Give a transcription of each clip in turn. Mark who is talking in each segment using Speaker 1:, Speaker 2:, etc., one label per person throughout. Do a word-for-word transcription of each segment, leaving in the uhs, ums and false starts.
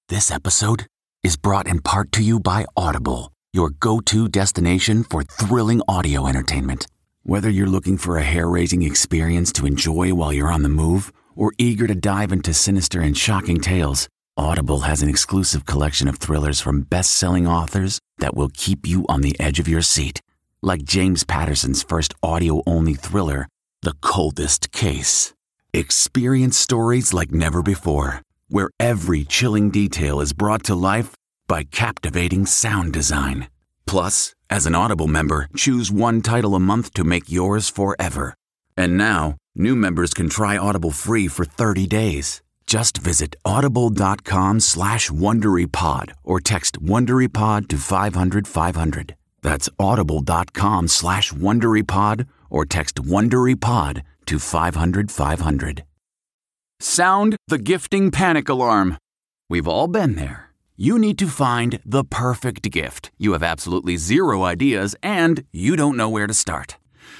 Speaker 1: This episode is brought in part to you by Audible, your go-to destination for thrilling audio entertainment. Whether you're looking for a hair-raising experience to enjoy while you're on the move or eager to dive into sinister and shocking tales, Audible has an exclusive collection of thrillers from best-selling authors that will keep you on the edge of your seat. Like James Patterson's first audio-only thriller, The Coldest Case. Experience stories like never before, where every chilling detail is brought to life by captivating sound design. Plus, as an Audible member, choose one title a month to make yours forever. And now, new members can try Audible free for thirty days. Just visit audible.com slash WonderyPod or text WonderyPod to five hundred five hundred. That's audible.com slash WonderyPod or text WonderyPod to five hundred five hundred. Sound the gifting panic alarm. We've all been there. You need to find the perfect gift. You have absolutely zero ideas and you don't know where to start.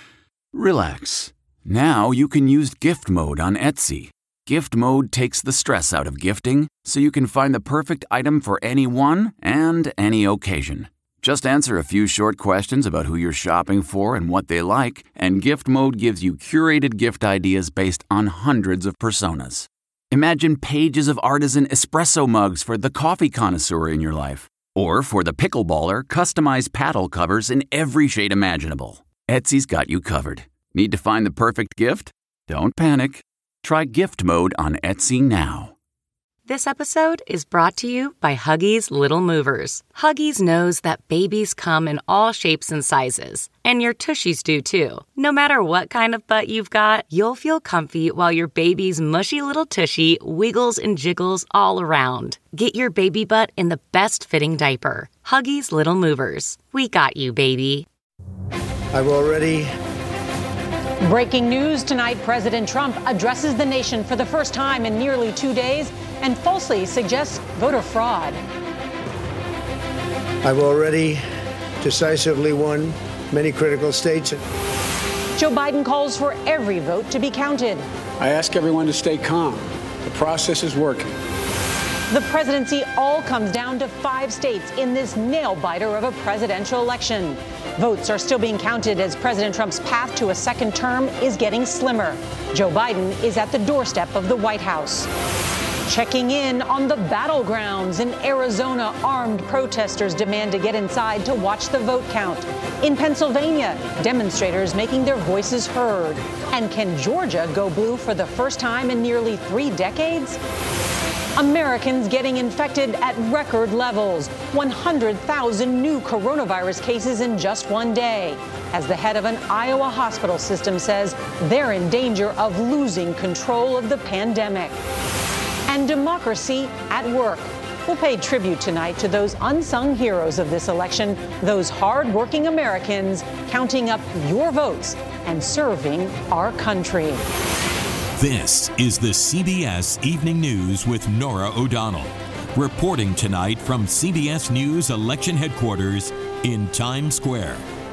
Speaker 1: Relax. Now you can use gift mode on Etsy. Gift mode takes the stress out of gifting so you can find the perfect item for anyone and any occasion. Just answer a few short questions about who you're shopping for and what they like, and Gift Mode gives you curated gift ideas based on hundreds of personas. Imagine pages of artisan espresso mugs for the coffee connoisseur in your life. Or for the pickleballer, customized paddle covers in every shade imaginable. Etsy's got you covered. Need to find the perfect gift? Don't panic. Try Gift Mode on Etsy now.
Speaker 2: This episode is brought to you by Huggies Little Movers. Huggies knows that babies come in all shapes and sizes, and your tushies do too. No matter what kind of butt you've got, you'll feel comfy while your baby's mushy little tushy wiggles and jiggles all around. Get your baby butt in the best fitting diaper. Huggies Little Movers. We got you, baby.
Speaker 3: I've already...
Speaker 4: Breaking news tonight, President Trump addresses the nation for the first time in nearly two days and falsely suggests voter fraud.
Speaker 3: I've already decisively won many critical states.
Speaker 4: Joe Biden calls for every vote to be counted.
Speaker 5: I ask everyone to stay calm. The process is working.
Speaker 4: The presidency all comes down to five states in this nail-biter of a presidential election. Votes are still being counted as President Trump's path to a second term is getting slimmer. Joe Biden is at the doorstep of the White House. Checking in on the battlegrounds in Arizona, armed protesters demand to get inside to watch the vote count. In Pennsylvania, demonstrators making their voices heard. And can Georgia go blue for the first time in nearly three decades? Americans getting infected at record levels. one hundred thousand new coronavirus cases in just one day. As the head of an Iowa hospital system says, they're in danger of losing control of the pandemic. And democracy at work. We'll pay tribute tonight to those unsung heroes of this election, those hard-working Americans counting up your votes and serving our country.
Speaker 6: This is the C B S Evening News with Norah O'Donnell, reporting tonight from C B S News Election Headquarters in Times Square.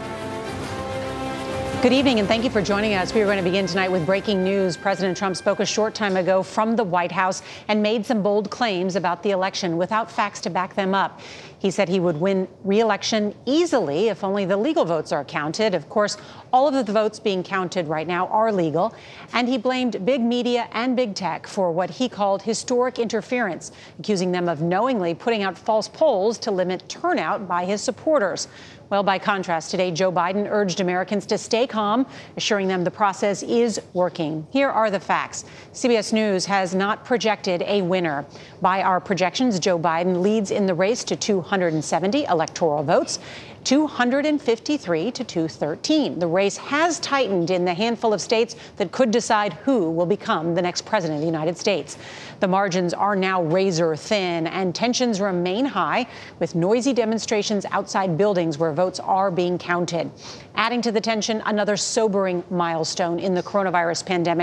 Speaker 4: Good evening, and thank you for joining us. We are going to begin tonight with breaking news. President Trump spoke a short time ago from the White House and made some bold claims about the election without facts to back them up. He said he would win re-election easily if only the legal votes are counted. Of course, all of the votes being counted right now are legal. And he blamed big media and big tech for what he called historic interference, accusing them of knowingly putting out false polls to limit turnout by his supporters. Well, by contrast, today, Joe Biden urged Americans to stay calm, assuring them the process is working. Here are the facts. C B S News has not projected a winner. By our projections, Joe Biden leads in the race to two hundred seventy electoral votes, two hundred fifty-three to two thirteen. The race has tightened in the handful of states that could decide who will become the next president of the United States. The margins are now razor thin, and tensions remain high, with noisy demonstrations outside buildings where votes are being counted. Adding to the tension, another sobering milestone in the coronavirus pandemic.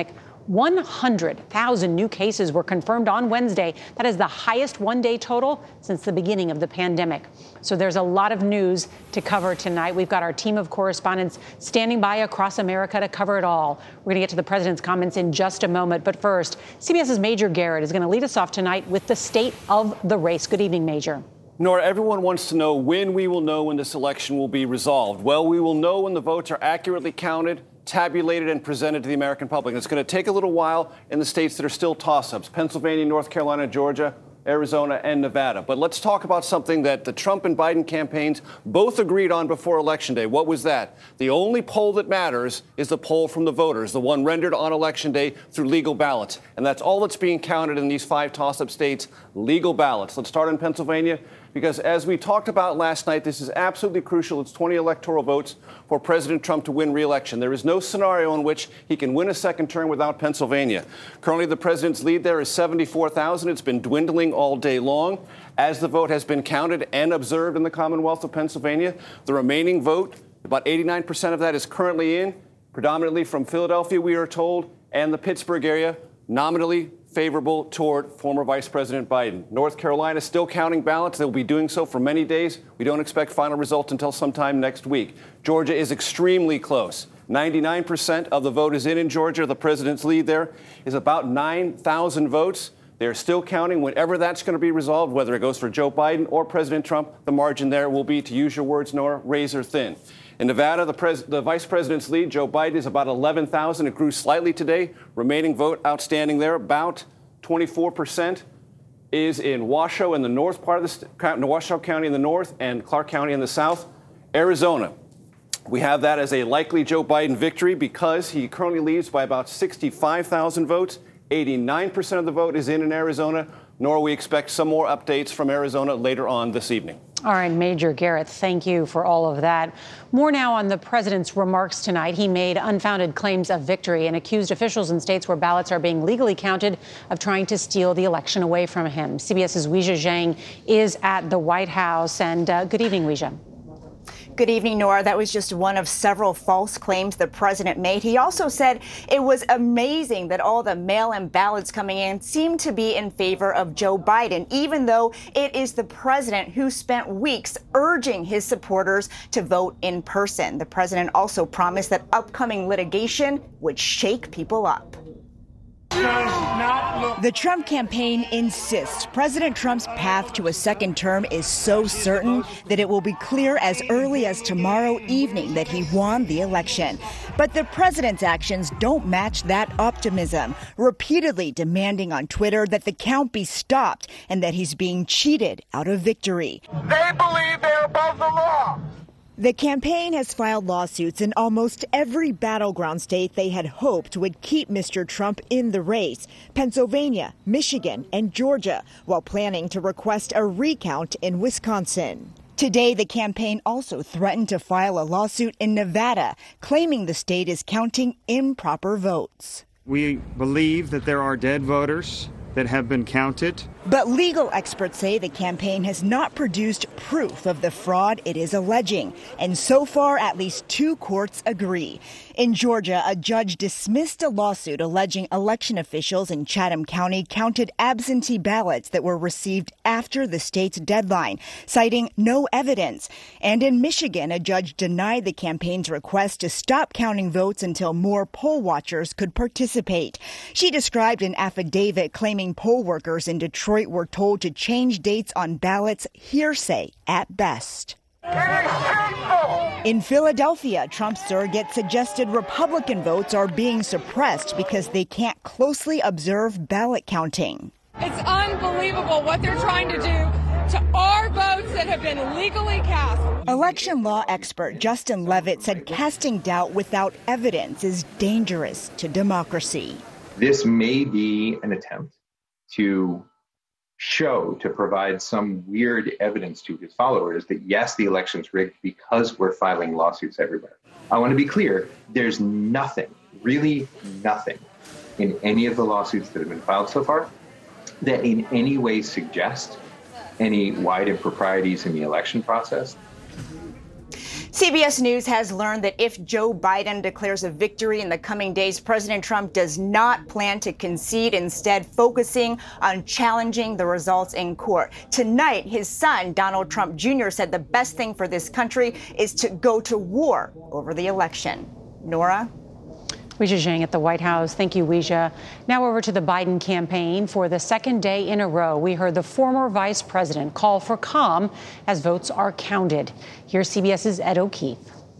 Speaker 4: one hundred thousand new cases were confirmed on Wednesday. That is the highest one-day total since the beginning of the pandemic. So there's a lot of news to cover tonight. We've got our team of correspondents standing by across America to cover it all. We're going to get to the president's comments in just a moment. But first, CBS's Major Garrett is going to lead us off tonight with the state of the race. Good evening, Major.
Speaker 7: Nora, everyone wants to know when we will know when this election will be resolved. Well, we will know when the votes are accurately counted, tabulated, and presented to the American public. And it's going to take a little while in the states that are still toss-ups: Pennsylvania, North Carolina, Georgia, Arizona, and Nevada. But let's talk about something that the Trump and Biden campaigns both agreed on before Election Day. What was that? The only poll that matters is the poll from the voters, the one rendered on Election Day through legal ballots. And that's all that's being counted in these five toss-up states, legal ballots. Let's start in Pennsylvania, because as we talked about last night, this is absolutely crucial. It's twenty electoral votes for President Trump to win re-election. There is no scenario in which he can win a second term without Pennsylvania. Currently, the president's lead there is seventy-four thousand. It's been dwindling all day long. As the vote has been counted and observed in the Commonwealth of Pennsylvania, the remaining vote, about eighty-nine percent of that is currently in, predominantly from Philadelphia, we are told, and the Pittsburgh area, nominally favorable toward former Vice President Biden. North Carolina is still counting ballots. They'll be doing so for many days. We don't expect final results until sometime next week. Georgia is extremely close. ninety-nine percent of the vote is in in Georgia. The president's lead there is about nine thousand votes. They're still counting. Whenever that's going to be resolved, whether it goes for Joe Biden or President Trump, the margin there will be, to use your words, Nora, razor thin. In Nevada, the, pres- the vice president's lead, Joe Biden, is about eleven thousand. It grew slightly today. Remaining vote outstanding there, about twenty-four percent, is in Washoe in the north part of the st- Washoe County in the north and Clark County in the south. Arizona, we have that as a likely Joe Biden victory because he currently leads by about sixty-five thousand votes. eighty-nine percent of the vote is in in Arizona. Nor we expect some more updates from Arizona later on this evening.
Speaker 4: All right, Major Garrett, thank you for all of that. More now on the president's remarks tonight. He made unfounded claims of victory and accused officials in states where ballots are being legally counted of trying to steal the election away from him. CBS's Weijia Zhang is at the White House. And uh, good evening, Weijia.
Speaker 8: Good evening, Nora. That was just one of several false claims the president made. He also said it was amazing that all the mail-in ballots coming in seemed to be in favor of Joe Biden, even though it is the president who spent weeks urging his supporters to vote in person. The president also promised that upcoming litigation would shake people up. The Trump campaign insists President Trump's path to a second term is so certain that it will be clear as early as tomorrow evening that he won the election. But the president's actions don't match that optimism, repeatedly demanding on Twitter that the count be stopped and that he's being cheated out of victory.
Speaker 9: They believe they're above the law.
Speaker 8: The campaign has filed lawsuits in almost every battleground state they had hoped would keep Mister Trump in the race: Pennsylvania, Michigan, and Georgia, while planning to request a recount in Wisconsin. Today, the campaign also threatened to file a lawsuit in Nevada, claiming the state is counting improper votes.
Speaker 10: We believe that there are dead voters that have been counted.
Speaker 8: But legal experts say the campaign has not produced proof of the fraud it is alleging. And so far, at least two courts agree. In Georgia, a judge dismissed a lawsuit alleging election officials in Chatham County counted absentee ballots that were received after the state's deadline, citing no evidence. And in Michigan, a judge denied the campaign's request to stop counting votes until more poll watchers could participate. She described an affidavit claiming poll workers in Detroit were told to change dates on ballots hearsay at best. In Philadelphia, Trump's surrogate suggested Republican votes are being suppressed because they can't closely observe ballot counting.
Speaker 11: It's unbelievable what they're trying to do to our votes that have been legally cast.
Speaker 8: Election law expert Justin Levitt said casting doubt without evidence is dangerous to democracy.
Speaker 12: This may be an attempt to show, to provide some weird evidence to his followers that, yes, the election's rigged because we're filing lawsuits everywhere. I want to be clear, there's nothing, really nothing, in any of the lawsuits that have been filed so far that in any way suggest any wide improprieties in the election process.
Speaker 8: C B S News has learned that if Joe Biden declares a victory in the coming days, President Trump does not plan to concede, instead focusing on challenging the results in court. Tonight, his son, Donald Trump Junior, said the best thing for this country is to go to war over the election. Nora?
Speaker 4: Weijia Jiang at the White House. Thank you, Weijia. Now over to the Biden campaign. For the second day in a row, we heard the former vice president call for calm as votes are counted. Here's CBS's Ed O'Keefe.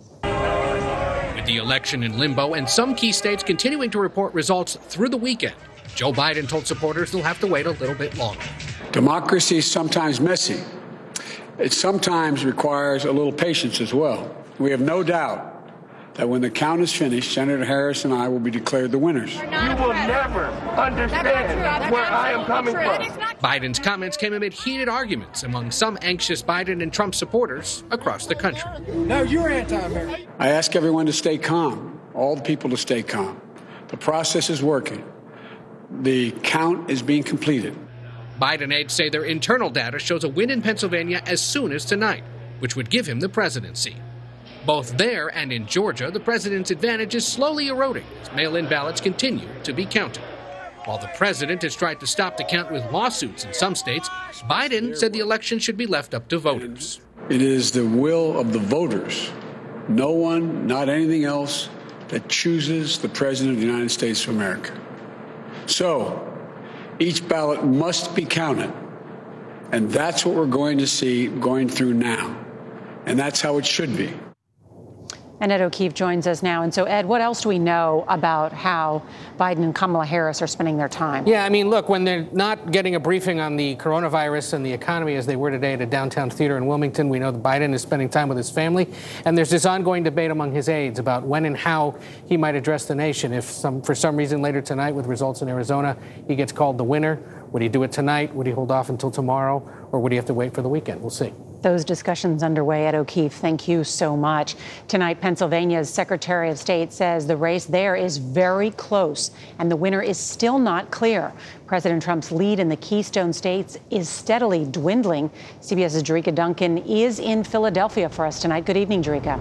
Speaker 13: With the election in limbo and some key states continuing to report results through the weekend, Joe Biden told supporters they'll have to wait a little bit longer.
Speaker 5: Democracy is sometimes messy. It sometimes requires a little patience as well. We have no doubt that when the count is finished, Senator Harris and I will be declared the winners.
Speaker 9: You will never understand where I am coming from.
Speaker 13: Biden's comments came amid heated arguments among some anxious Biden and Trump supporters across the country.
Speaker 5: No, you're anti-American. I ask everyone to stay calm, all the people to stay calm. The process is working. The count is being completed.
Speaker 13: Biden aides say their internal data shows a win in Pennsylvania as soon as tonight, which would give him the presidency. Both there and in Georgia, the president's advantage is slowly eroding as mail-in ballots continue to be counted. While the president has tried to stop the count with lawsuits in some states, Biden said the election should be left up to voters.
Speaker 5: It is the will of the voters, no one, not anything else, that chooses the president of the United States of America. So, each ballot must be counted, and that's what we're going to see going through now, and that's how it should be.
Speaker 4: And Ed O'Keefe joins us now. And so, Ed, what else do we know about how Biden and Kamala Harris are spending their time?
Speaker 14: Yeah, I mean, look, when they're not getting a briefing on the coronavirus and the economy as they were today at a downtown theater in Wilmington, we know that Biden is spending time with his family. And there's this ongoing debate among his aides about when and how he might address the nation. If some, for some reason later tonight with results in Arizona, he gets called the winner, would he do it tonight? Would he hold off until tomorrow? Or would he have to wait for the weekend? We'll see.
Speaker 4: Those discussions underway. Ed O'Keefe, thank you so much. Tonight, Pennsylvania's Secretary of State says the race there is very close and the winner is still not clear. President Trump's lead in the Keystone states is steadily dwindling. CBS's Jericka Duncan is in Philadelphia for us tonight. Good evening, Jericka.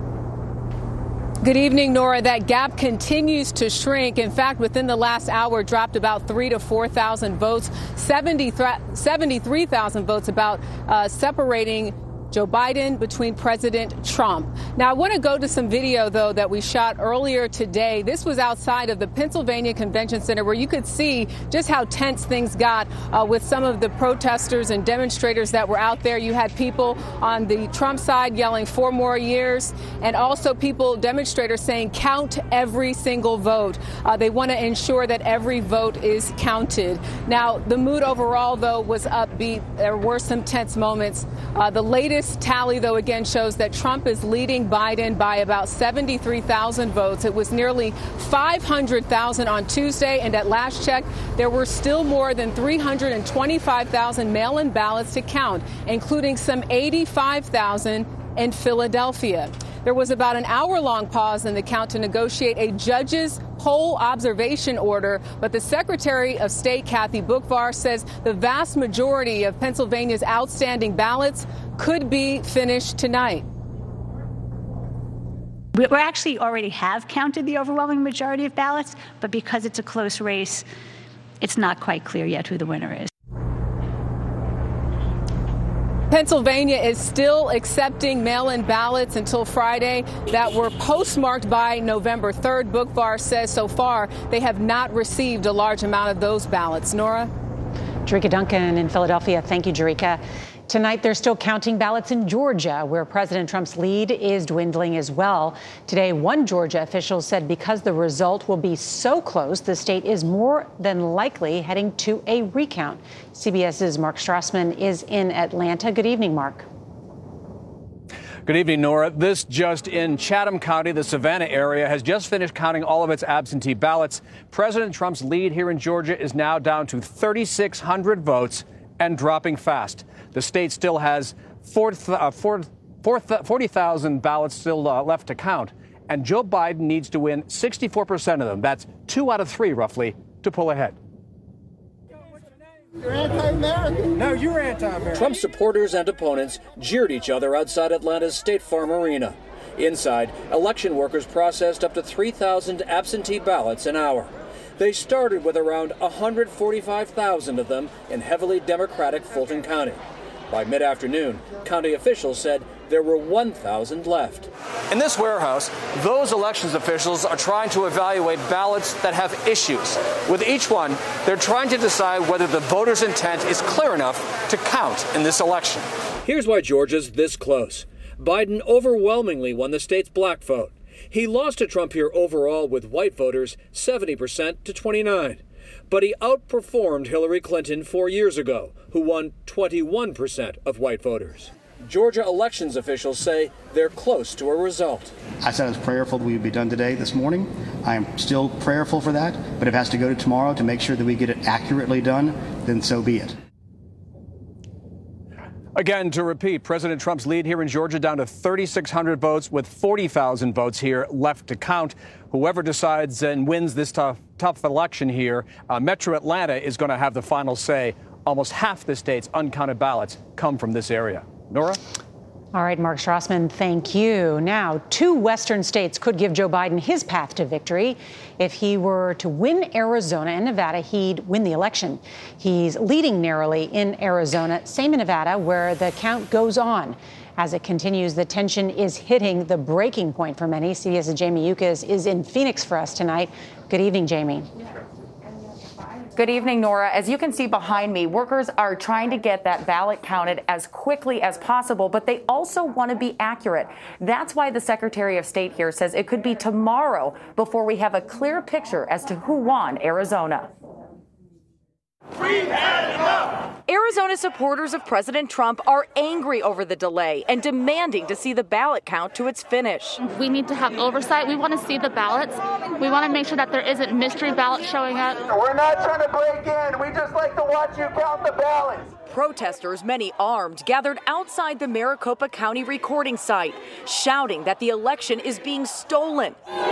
Speaker 11: Good evening, Nora. That gap continues to shrink. In fact, within the last hour, dropped about three to four thousand votes, seventy-three thousand votes about uh, separating Joe Biden between President Trump. Now, I want to go to some video, though, that we shot earlier today. This was outside of the Pennsylvania Convention Center, where you could see just how tense things got uh, with some of the protesters and demonstrators that were out there. You had people on the Trump side yelling four more years, and also people, demonstrators saying count every single vote. Uh, they want to ensure that every vote is counted. Now, the mood overall, though, was upbeat. There were some tense moments. Uh, the latest tally, though, again shows that Trump is leading Biden by about seventy-three thousand votes. It was nearly five hundred thousand on Tuesday, and at last check, there were still more than three hundred twenty-five thousand mail-in ballots to count, including some eighty-five thousand in Philadelphia. There was about an hour-long pause in the count to negotiate a judge's poll observation order, but the Secretary of State, Kathy Boockvar, says the vast majority of Pennsylvania's outstanding ballots could be finished tonight.
Speaker 15: We actually already have counted the overwhelming majority of ballots, but because it's a close race, it's not quite clear yet who the winner is.
Speaker 11: Pennsylvania is still accepting mail-in ballots until Friday that were postmarked by November third. Boockvar says so far they have not received a large amount of those ballots. Nora?
Speaker 4: Jericka Duncan in Philadelphia. Thank you, Jericka. Tonight, they're still counting ballots in Georgia, where President Trump's lead is dwindling as well. Today, one Georgia official said because the result will be so close, the state is more than likely heading to a recount. CBS's Mark Strassman is in Atlanta. Good evening, Mark.
Speaker 16: Good evening, Nora. This just in. Chatham County, the Savannah area, has just finished counting all of its absentee ballots. President Trump's lead here in Georgia is now down to thirty-six hundred votes and dropping fast. The state still has forty thousand ballots still uh, left to count, and Joe Biden needs to win sixty-four percent of them. That's two out of three, roughly, to pull ahead.
Speaker 17: You're anti-American.
Speaker 16: No, you're anti-American. Trump supporters and opponents jeered each other outside Atlanta's State Farm Arena. Inside, election workers processed up to three thousand absentee ballots an hour. They started with around one hundred forty-five thousand of them in heavily Democratic Fulton County. By mid-afternoon, county officials said there were one thousand left. In this warehouse, those elections officials are trying to evaluate ballots that have issues. With each one, they're trying to decide whether the voter's intent is clear enough to count in this election. Here's why Georgia's this close. Biden overwhelmingly won the state's black vote. He lost to Trump here overall with white voters seventy percent to twenty-nine. But he outperformed Hillary Clinton four years ago, who won twenty-one percent of white voters. Georgia elections officials say they're close to a result.
Speaker 18: I said I was prayerful that we would be done today, this morning. I am still prayerful for that, but if it has to go to tomorrow to make sure that we get it accurately done, then so be it.
Speaker 16: Again, to repeat, President Trump's lead here in Georgia down to thirty-six hundred votes with forty thousand votes here left to count. Whoever decides and wins this tough, tough election here, uh, Metro Atlanta is going to have the final say. Almost half the state's uncounted ballots come from this area. Nora?
Speaker 4: All right, Mark Strassman, thank you. Now, two Western states could give Joe Biden his path to victory. If he were to win Arizona and Nevada, he'd win the election. He's leading narrowly in Arizona, same in Nevada, where the count goes on. As it continues, the tension is hitting the breaking point for many. CBS's Jamie Yuccas is in Phoenix for us tonight. Good evening, Jamie.
Speaker 19: Good evening, Nora. As you can see behind me, workers are trying to get that ballot counted as quickly as possible, but they also want to be accurate. That's why the Secretary of State here says it could be tomorrow before we have a clear picture as to who won Arizona.
Speaker 20: We've had enough! Arizona supporters of President Trump are angry over the delay and demanding to see the ballot count to its finish.
Speaker 21: We need to have oversight. We want to see the ballots. We want to make sure that there isn't mystery ballots showing up.
Speaker 22: We're not trying to break in. We just like to watch you count the ballots.
Speaker 20: Protesters, many armed, gathered outside the Maricopa County recording site, shouting that the election is being stolen,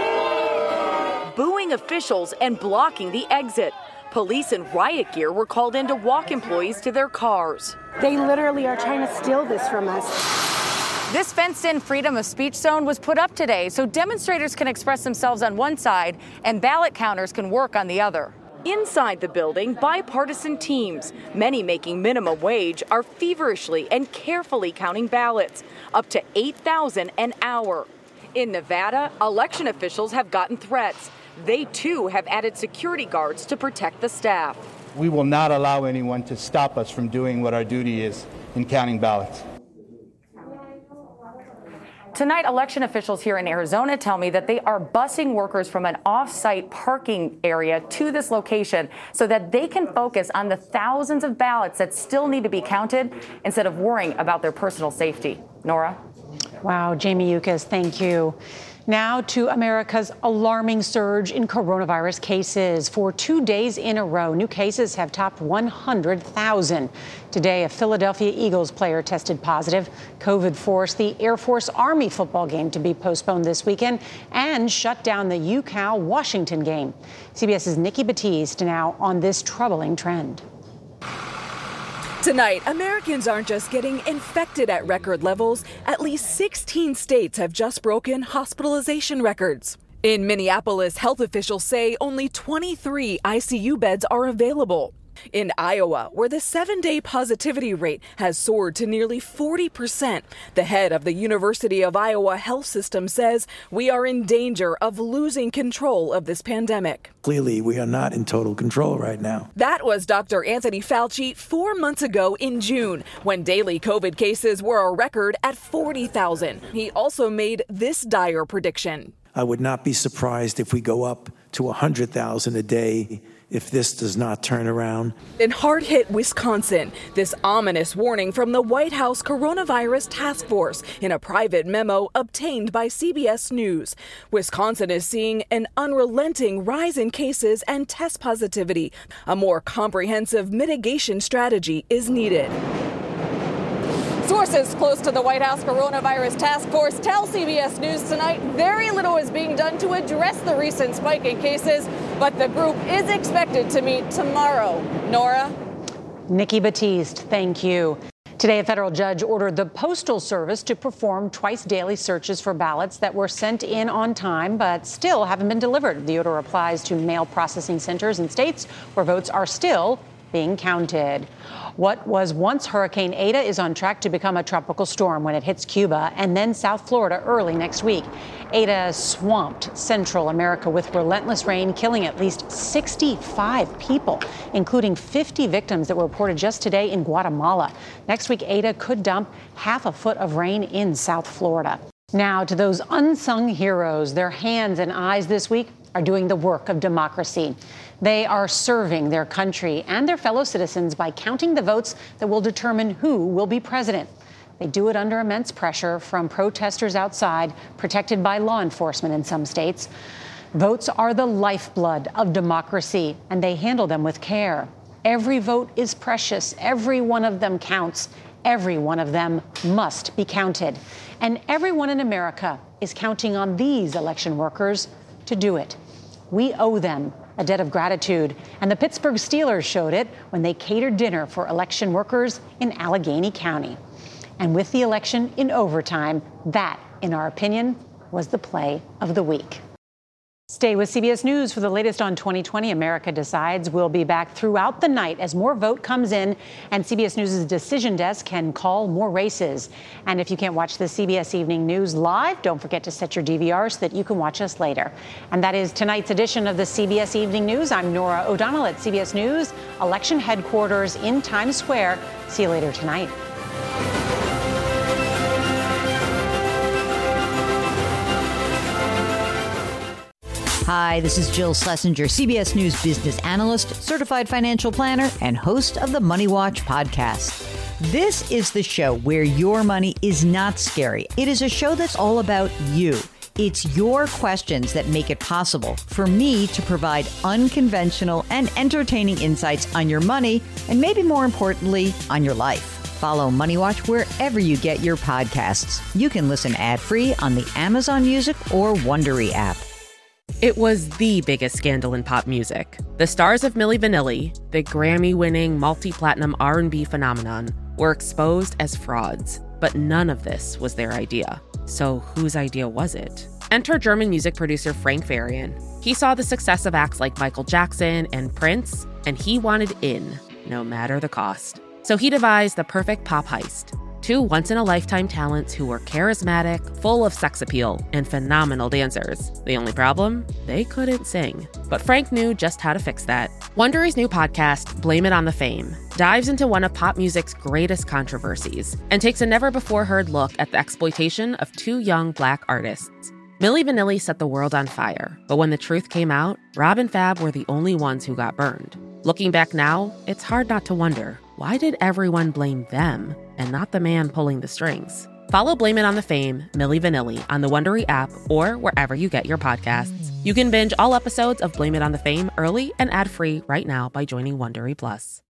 Speaker 20: booing officials and blocking the exit. Police in riot gear were called in to walk employees to their cars.
Speaker 23: They literally are trying to steal this from us.
Speaker 20: This fenced-in freedom of speech zone was put up today so demonstrators can express themselves on one side and ballot counters can work on the other. Inside the building, bipartisan teams, many making minimum wage, are feverishly and carefully counting ballots, up to eight thousand an hour. In Nevada, election officials have gotten threats. They, too, have added security guards to protect the staff.
Speaker 24: We will not allow anyone to stop us from doing what our duty is in counting ballots.
Speaker 19: Tonight, election officials here in Arizona tell me that they are busing workers from an off-site parking area to this location so that they can focus on the thousands of ballots that still need to be counted instead of worrying about their personal safety. Nora?
Speaker 4: Wow, Jamie Yuccas, thank you. Now to America's alarming surge in coronavirus cases. For two days in a row, new cases have topped one hundred thousand. Today, a Philadelphia Eagles player tested positive. COVID forced the Air Force Army football game to be postponed this weekend and shut down the U Cal Washington game. CBS's Nikki Batiste now on this troubling trend.
Speaker 25: Tonight, Americans aren't just getting infected at record levels. At least sixteen states have just broken hospitalization records. In Minneapolis, health officials say only twenty-three I C U beds are available. In Iowa, where the seven-day positivity rate has soared to nearly forty percent, the head of the University of Iowa Health System says we are in danger of losing control of this pandemic.
Speaker 26: Clearly, we are not in total control right now.
Speaker 25: That was Doctor Anthony Fauci four months ago in June, when daily COVID cases were a record at forty thousand. He also made this dire prediction.
Speaker 26: I would not be surprised if we go up to one hundred thousand a day if this does not turn around.
Speaker 25: In hard-hit Wisconsin, this ominous warning from the White House Coronavirus Task Force in a private memo obtained by C B S News. Wisconsin is seeing an unrelenting rise in cases and test positivity. A more comprehensive mitigation strategy is needed.
Speaker 11: Sources close to the White House Coronavirus Task Force tell C B S News tonight very little is being done to address the recent spike in cases, but the group is expected to meet tomorrow. Nora?
Speaker 4: Nikki Batiste, thank you. Today, a federal judge ordered the Postal Service to perform twice daily searches for ballots that were sent in on time but still haven't been delivered. The order applies to mail processing centers in states where votes are still being counted. What was once Hurricane Eta is on track to become a tropical storm when it hits Cuba and then South Florida early next week. Eta swamped Central America with relentless rain, killing at least sixty-five people, including fifty victims that were reported just today in Guatemala. Next week, Eta could dump half a foot of rain in South Florida. Now to those unsung heroes. Their hands and eyes this week are doing the work of democracy. They are serving their country and their fellow citizens by counting the votes that will determine who will be president. They do it under immense pressure from protesters outside, protected by law enforcement in some states. Votes are the lifeblood of democracy, and they handle them with care. Every vote is precious. Every one of them counts. Every one of them must be counted. And everyone in America is counting on these election workers to do it. We owe them a debt of gratitude, and the Pittsburgh Steelers showed it when they catered dinner for election workers in Allegheny County. And with the election in overtime, that, in our opinion, was the play of the week. Stay with C B S News for the latest on twenty twenty America Decides. We'll be back throughout the night as more vote comes in and C B S News' decision desk can call more races. And if you can't watch the C B S Evening News live, don't forget to set your D V R so that you can watch us later. And that is tonight's edition of the C B S Evening News. I'm Norah O'Donnell at C B S News, election headquarters in Times Square. See you later tonight.
Speaker 1: Hi, this is Jill Schlesinger, C B S News business analyst, certified financial planner, and host of the Money Watch podcast. This is the show where your money is not scary. It is a show that's all about you. It's your questions that make it possible for me to provide unconventional and entertaining insights on your money, and maybe more importantly, on your life. Follow Money Watch wherever you get your podcasts. You can listen ad-free on the Amazon Music or Wondery app.
Speaker 2: It was the biggest scandal in pop music. The stars of Milli Vanilli, the Grammy-winning multi-platinum R and B phenomenon, were exposed as frauds. But none of this was their idea. So whose idea was it? Enter German music producer Frank Farian. He saw the success of acts like Michael Jackson and Prince, and he wanted in, no matter the cost. So he devised the perfect pop heist. Two once-in-a-lifetime talents who were charismatic, full of sex appeal, and phenomenal dancers. The only problem? They couldn't sing. But Frank knew just how to fix that. Wondery's new podcast, Blame It on the Fame, dives into one of pop music's greatest controversies and takes a never-before-heard look at the exploitation of two young Black artists. Milli Vanilli set the world on fire, but when the truth came out, Rob and Fab were the only ones who got burned. Looking back now, it's hard not to wonder, why did everyone blame them and not the man pulling the strings? Follow Blame It on the Fame, Milli Vanilli, on the Wondery app or wherever you get your podcasts. You can binge all episodes of Blame It on the Fame early and ad-free right now by joining Wondery Plus.